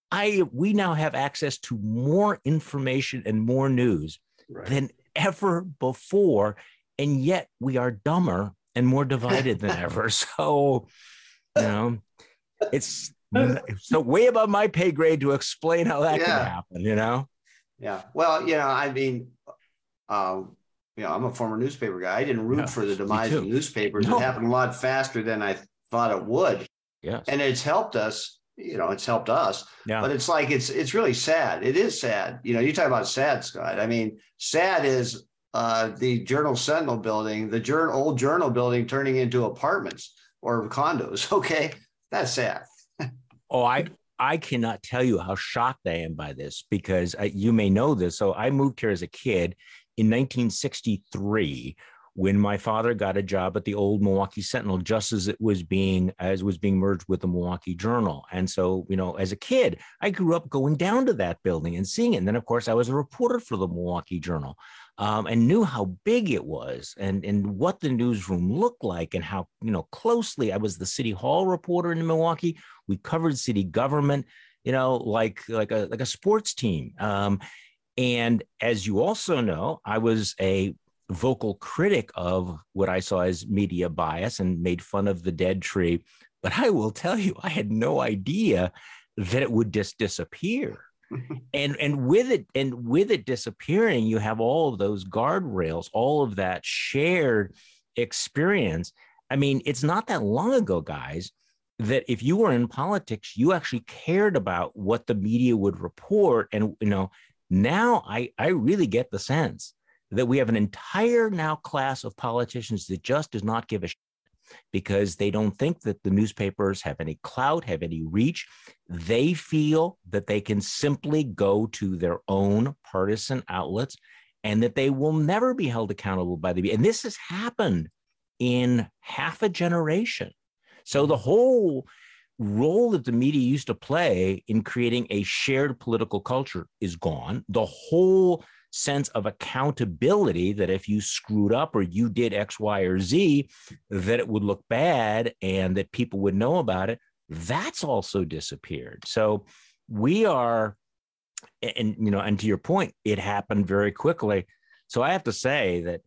I we now have access to more information and more news right. than ever before, and yet we are dumber and more divided than ever. So, you know, it's so way above my pay grade to explain how that yeah. can happen. You know? Yeah. Well, you know, I mean, um, you know, I'm a former newspaper guy. I didn't root yeah, for the demise of newspapers. No. It happened a lot faster than I thought it would. Yes. And it's helped us. You know, it's helped us, yeah. but it's like, it's, it's really sad. It is sad. You know, you talk about sad, Scott. I mean, sad is uh, the Journal Sentinel building, the journal, old Journal building turning into apartments or condos. Okay. That's sad. oh, I, I cannot tell you how shocked I am by this because I, you may know this. So I moved here as a kid in nineteen sixty-three when my father got a job at the old Milwaukee Sentinel, just as it was being, as was being merged with the Milwaukee Journal. And so, you know, as a kid, I grew up going down to that building and seeing it. And then, of course, I was a reporter for the Milwaukee Journal um, and knew how big it was and, and what the newsroom looked like and how, you know, closely I was the city hall reporter in Milwaukee. We covered city government, you know, like, like a, like a sports team. Um, and as you also know, I was a vocal critic of what I saw as media bias and made fun of the dead tree. But I will tell you, I had no idea that it would just disappear. and and with it and with it disappearing, you have all of those guardrails, all of that shared experience. I mean, it's not that long ago, guys, that if you were in politics, you actually cared about what the media would report. And, you know, now I, I really get the sense that we have an entire now class of politicians that just does not give a shit because they don't think that the newspapers have any clout, have any reach. They feel that they can simply go to their own partisan outlets and that they will never be held accountable by the media. And this has happened in half a generation. So the whole role that the media used to play in creating a shared political culture is gone. The whole sense of accountability that if you screwed up or you did X, Y, or Z, that it would look bad and that people would know about it, that's also disappeared. So we are, and you know, and to your point, it happened very quickly. So I have to say that,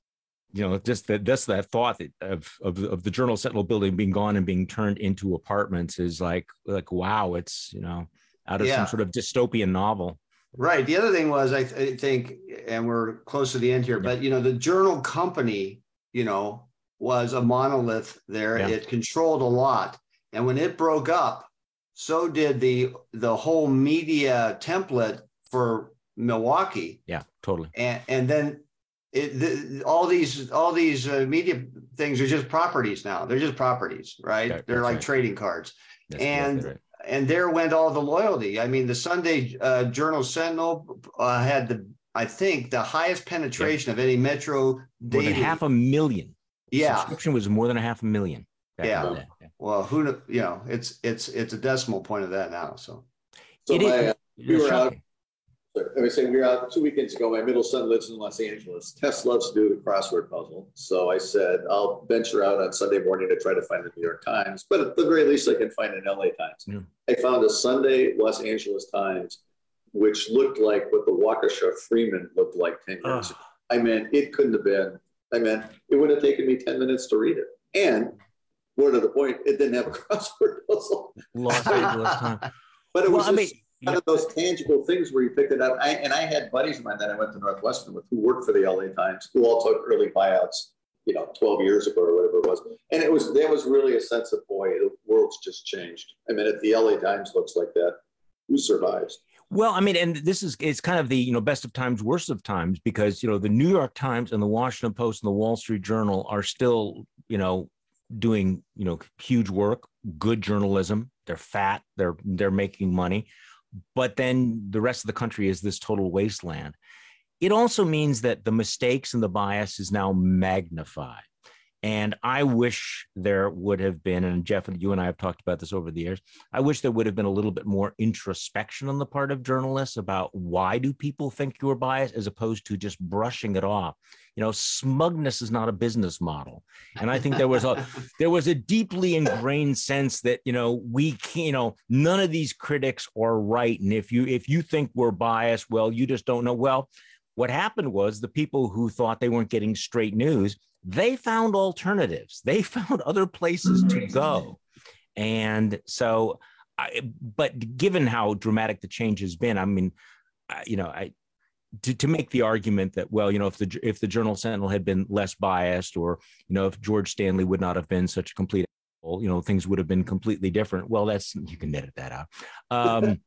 you know, just that just that thought of, of of the Journal Sentinel building being gone and being turned into apartments is like like wow, it's, you know, out of yeah. some sort of dystopian novel. Right. The other thing was, I, th- I think, and we're close to the end here, yeah. but, you know, the Journal company, you know, was a monolith there. Yeah. It controlled a lot. And when it broke up, so did the the whole media template for Milwaukee. Yeah, totally. And and then it, the, all these all these uh, media things are just properties now. They're just properties, right? That, They're like right. trading cards. That's and right. and there went all the loyalty. I mean, the Sunday uh, Journal Sentinel uh, had the I think the highest penetration yeah. of any Metro more daily. than half a million. Yeah, subscription was more than a half a million. Yeah. yeah. Well, who kn- you know, it's it's it's a decimal point of that now. So, so it my, is, uh, we were out. I was saying we were out two weekends ago. My middle son lives in Los Angeles. Tess loves to do the crossword puzzle. So I said, I'll venture out on Sunday morning to try to find the New York Times, but at the very least I can find an L A Times. Yeah. I found a Sunday Los Angeles Times, which looked like what the Waukesha Freeman looked like ten years ago. I mean, it couldn't have been, I mean, it would have taken me ten minutes to read it. And more to the point, it didn't have a crossword puzzle. Los Angeles Times. But it was well, just, I mean, one of those tangible things where you picked it up. I, and I had buddies of mine that I went to Northwestern with who worked for the L A Times, who all took early buyouts, you know, twelve years ago or whatever it was. And it was, there was really a sense of, boy, the world's just changed. I mean, if the L A Times looks like that, who survives? Well, I mean, and this is, it's kind of the, you know, best of times, worst of times, because, you know, the New York Times and the Washington Post and the Wall Street Journal are still, you know, doing, you know, huge work, good journalism. They're fat, they're, they're making money. But then the rest of the country is this total wasteland. It also means that the mistakes and the bias is now magnified. And I wish there would have been, and Jeff, you and I have talked about this over the years, I wish there would have been a little bit more introspection on the part of journalists about why do people think you're biased, as opposed to just brushing it off. You know, smugness is not a business model. And I think there was a there was a deeply ingrained sense that, you know, we can't, you know, none of these critics are right. And if you if you think we're biased, well, you just don't know. Well, what happened was the people who thought they weren't getting straight news, they found alternatives. They found other places to go. And so, I, but given how dramatic the change has been, I mean, I, you know, I, to, to make the argument that, well, you know, if the, if the Journal Sentinel had been less biased, or, you know, if George Stanley would not have been such a complete, you know, things would have been completely different. Well, that's, you can edit that out. Um,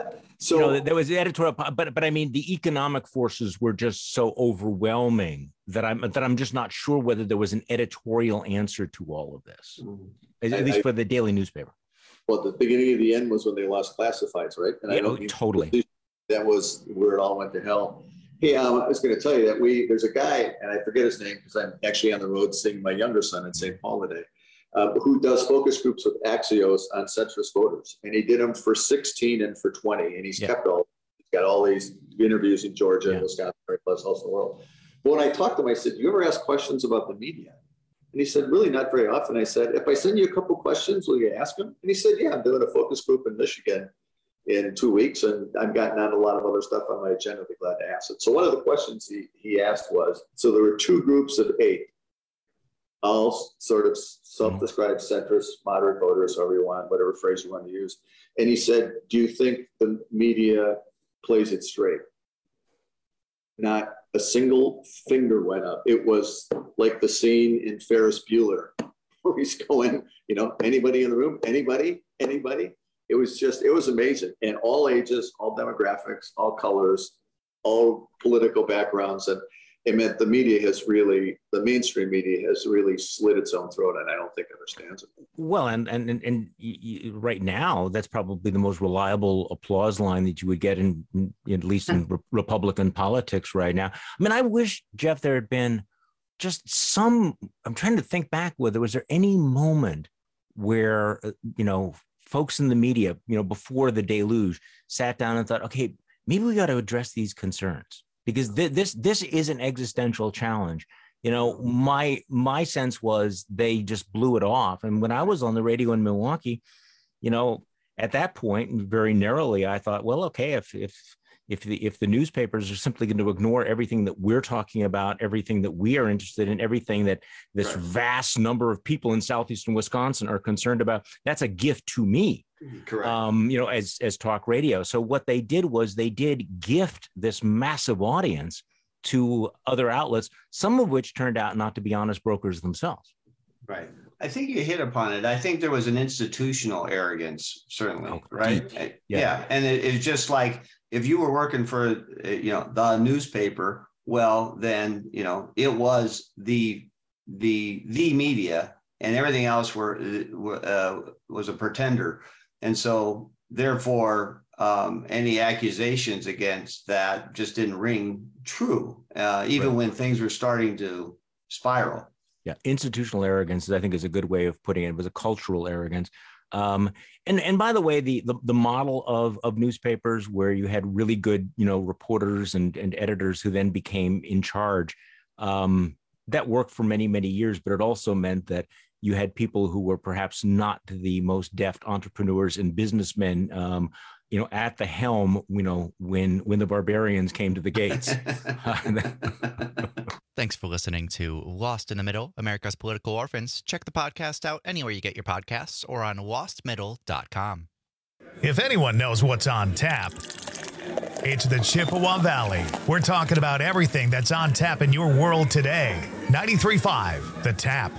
So you know, there was the editorial, but but I mean, the economic forces were just so overwhelming that I'm that I'm just not sure whether there was an editorial answer to all of this, at, I, at least I, for the daily newspaper. Well, the beginning of the end was when they lost classifieds, right? And yeah, I don't oh, totally. That was where it all went to hell. Hey, um, I was going to tell you that we there's a guy, and I forget his name because I'm actually on the road seeing my younger son in Saint Paul today. Uh, who does focus groups with Axios on centrist voters. And he did them for sixteen and for twenty. And he's yeah. kept all, he's got all these interviews in Georgia, yeah. Wisconsin, every place else in the world. But when I talked to him, I said, do you ever ask questions about the media? And he said, really not very often. I said, if I send you a couple questions, will you ask them? And he said, yeah, I'm doing a focus group in Michigan in two weeks. And I've gotten on a lot of other stuff on my agenda. I'd be glad to ask it. So one of the questions he, he asked was, so there were two groups of eight, all sort of self-described centrist, moderate voters, however you want, whatever phrase you want to use. And he said, do you think the media plays it straight? Not a single finger went up. It was like the scene in Ferris Bueller where he's going, you know, anybody in the room, anybody, anybody. It was just, it was amazing. And all ages, all demographics, all colors, all political backgrounds. And it meant the media has really, the mainstream media has really slit its own throat, and I don't think understands it. Well, and and and, and y- right now, that's probably the most reliable applause line that you would get in, in at least in re- Republican politics right now. I mean, I wish, Jeff, there had been just some. I'm trying to think back. Whether was there any moment where uh, you know folks in the media, you know, before the deluge, sat down and thought, okay, maybe we got to address these concerns. Because th- this this is an existential challenge. You know, my my sense was they just blew it off. And when I was on the radio in Milwaukee, you know, at that point, very narrowly, I thought, well, okay, if if if the if the newspapers are simply going to ignore everything that we're talking about, everything that we are interested in, everything that this right. vast number of people in southeastern Wisconsin are concerned about, that's a gift to me. Correct. Um, you know, as as talk radio. So what they did was they did gift this massive audience to other outlets, some of which turned out not to be honest brokers themselves. Right. I think you hit upon it. I think there was an institutional arrogance, certainly, oh, right? Yeah. yeah. And it, it's just like if you were working for, you know, the newspaper, well, then, you know, it was the the the media, and everything else were uh, was a pretender. And so therefore, um, any accusations against that just didn't ring true, uh, even right. when things were starting to spiral. Yeah, institutional arrogance, I think, is a good way of putting it. It was a cultural arrogance. Um, and and by the way, the, the the model of of newspapers where you had really good, you know, reporters and and editors who then became in charge, um, that worked for many many years. But it also meant that you had people who were perhaps not the most deft entrepreneurs and businessmen, um, you know, at the helm, you know, when when the barbarians came to the gates. Thanks for listening to Lost in the Middle, America's Political Orphans. Check the podcast out anywhere you get your podcasts or on lost middle dot com. If anyone knows what's on tap, it's the Chippewa Valley. We're talking about everything that's on tap in your world today. ninety-three point five, The Tap.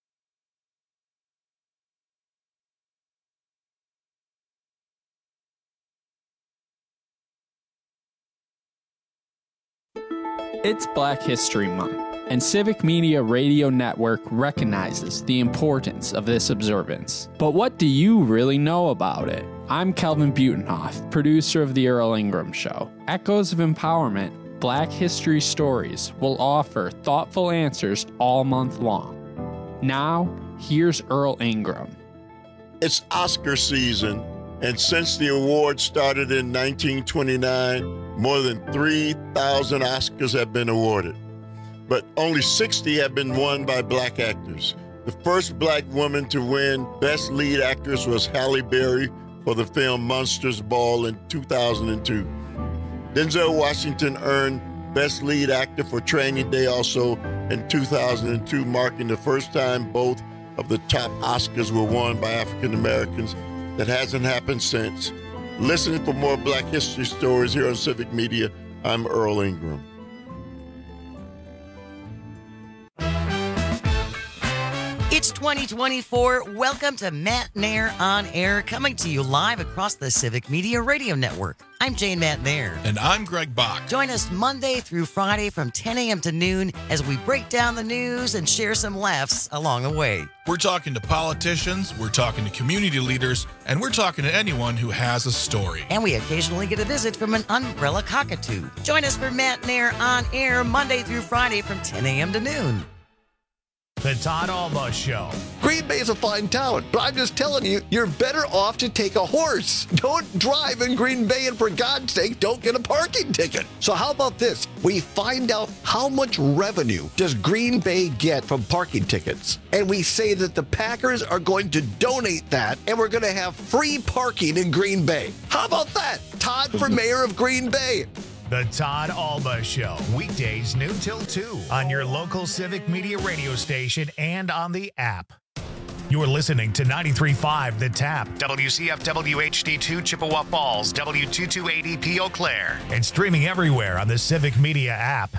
It's Black History Month, and Civic Media Radio Network recognizes the importance of this observance. But what do you really know about it? I'm Kelvin Butenhoff, producer of The Earl Ingram Show. Echoes of Empowerment, Black History Stories will offer thoughtful answers all month long. Now, here's Earl Ingram. It's Oscar season, and since the award started in nineteen twenty-nine, more than three thousand Oscars have been awarded, but only sixty have been won by Black actors. The first Black woman to win Best Lead Actress was Halle Berry for the film Monsters Ball in two thousand two. Denzel Washington earned Best Lead Actor for Training Day also in two thousand two, marking the first time both of the top Oscars were won by African Americans. That hasn't happened since. Listen for more Black history stories here on Civic Media. I'm Earl Ingram. It's twenty twenty-four. Welcome to Matt Nair On Air, coming to you live across the Civic Media Radio Network. I'm Jane Matt Nair. And I'm Greg Bach. Join us Monday through Friday from ten a.m. to noon as we break down the news and share some laughs along the way. We're talking to politicians, we're talking to community leaders, and we're talking to anyone who has a story. And we occasionally get a visit from an umbrella cockatoo. Join us for Matt Nair On Air Monday through Friday from ten a.m. to noon. The Todd Alba Show. Green Bay is a fine town, but I'm just telling you, you're better off to take a horse. Don't drive in Green Bay, and for God's sake, don't get a parking ticket. So how about this? We find out how much revenue does Green Bay get from parking tickets, and we say that the Packers are going to donate that, and we're going to have free parking in Green Bay. How about that? Todd for mayor of Green Bay. The Todd Alba Show, weekdays noon till two on your local Civic Media radio station and on the app. You're listening to ninety-three point five The Tap, W C F W H D two Chippewa Falls, W two two eight zero P Eau Claire, and streaming everywhere on the Civic Media app.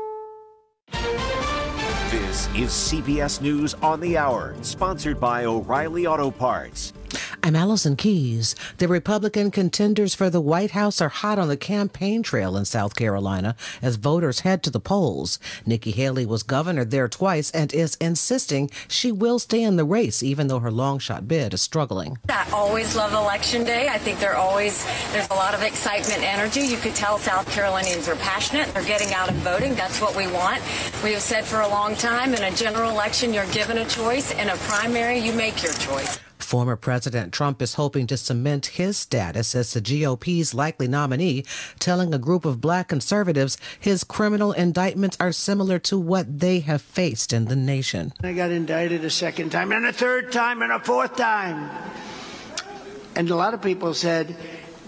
This is C B S News on the Hour, sponsored by O'Reilly Auto Parts. I'm Allison Keys. The Republican contenders for the White House are hot on the campaign trail in South Carolina as voters head to the polls. Nikki Haley was governor there twice and is insisting she will stay in the race, even though her long-shot bid is struggling. I always love Election Day. I think they're always, there's a lot of excitement and energy. You could tell South Carolinians are passionate. They're getting out and voting. That's what we want. We have said for a long time, in a general election, you're given a choice. In a primary, you make your choice. Former President Trump is hoping to cement his status as the G O P's likely nominee, telling a group of black conservatives his criminal indictments are similar to what they have faced in the nation. I got indicted a second time, and a third time, and a fourth time. And a lot of people said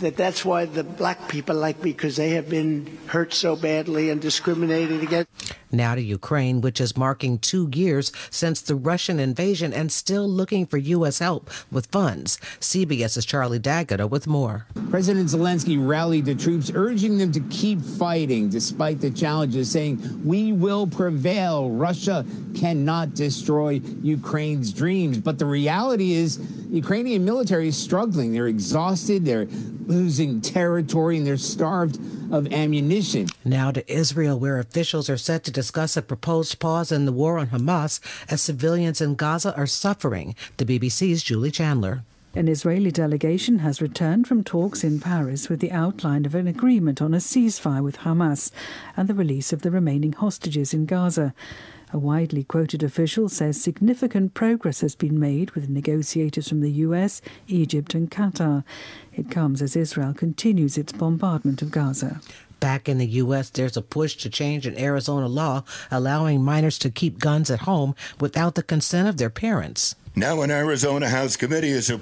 that that's why the black people like me, because they have been hurt so badly and discriminated against. Now to Ukraine, which is marking two years since the Russian invasion and still looking for U S help with funds. CBS's Charlie D'Agata with more. President Zelensky rallied the troops, urging them to keep fighting despite the challenges, saying, "We will prevail. Russia cannot destroy Ukraine's dreams." But the reality is, the Ukrainian military is struggling. They're exhausted, they're losing territory, and they're starved of ammunition. Now to Israel, where officials are set to discuss a proposed pause in the war on Hamas as civilians in Gaza are suffering. The B B C's Julie Chandler. An Israeli delegation has returned from talks in Paris with the outline of an agreement on a ceasefire with Hamas and the release of the remaining hostages in Gaza. A widely quoted official says significant progress has been made with negotiators from the U S, Egypt and Qatar. It comes as Israel continues its bombardment of Gaza. Back in the U S, there's a push to change an Arizona law allowing minors to keep guns at home without the consent of their parents. Now an Arizona House committee is